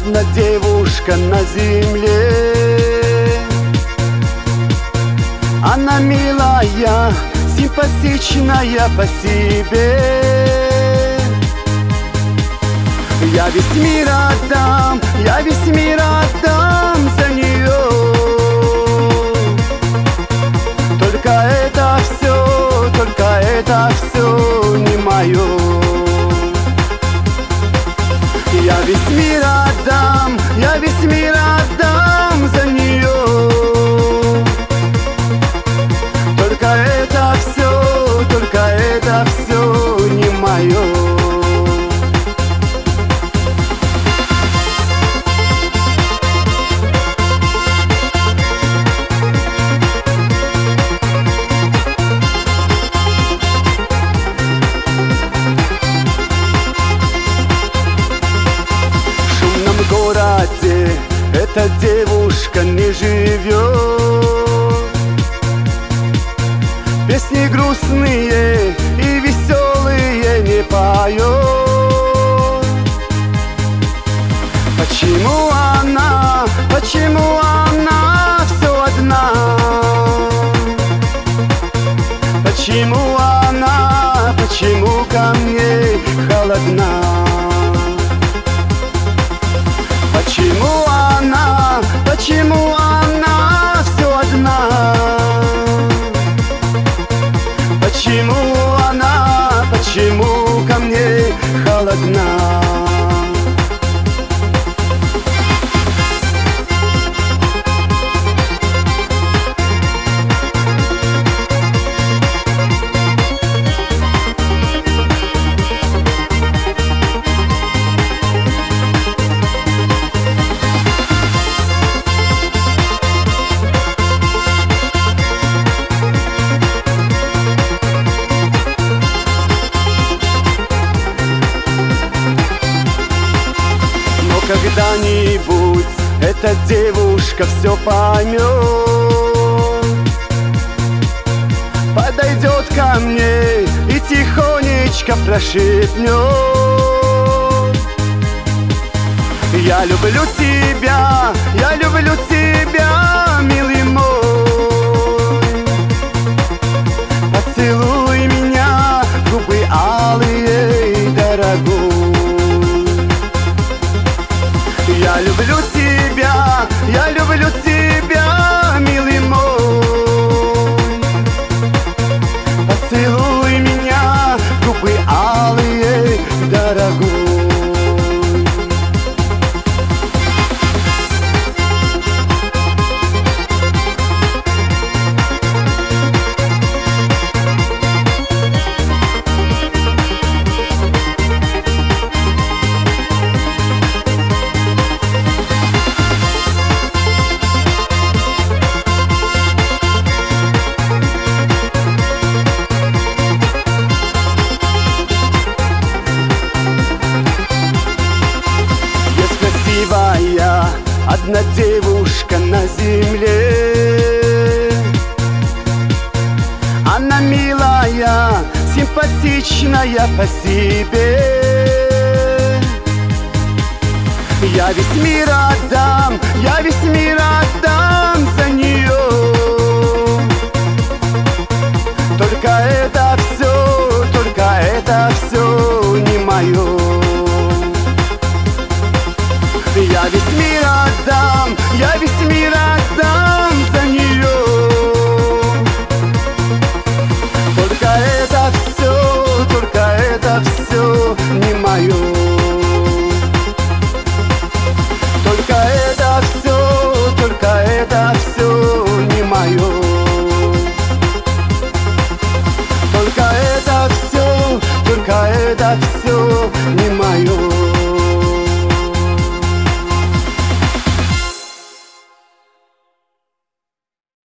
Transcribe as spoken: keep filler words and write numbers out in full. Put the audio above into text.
одна девушка на земле. Она милая, симпатичная по себе. Я весь мир отдам, я весь мир отдам за нее. Только это все, только это все не мое. Я весь мир отдам, я весь мир отдам за нее. Только это все, только это все не мое. В городе эта девушка не живет. Песни грустные и веселые не поет. Почему она, почему она все одна? Почему она, почему ко мне холодна? Почему она, почему она все одна? Почему она, почему ко мне холодна? Когда-нибудь эта девушка все поймет, подойдет ко мне и тихонечко прошепнет: я люблю тебя, я люблю тебя, милый мой. Поцелуй меня, губы алые, дорогой. Я люблю тебя, я люблю тебя, милый мой. Поцелуй меня, губы алые, дорогой. Одна девушка на земле. Она милая, симпатичная по себе. Я весь мир отдам, я весь мир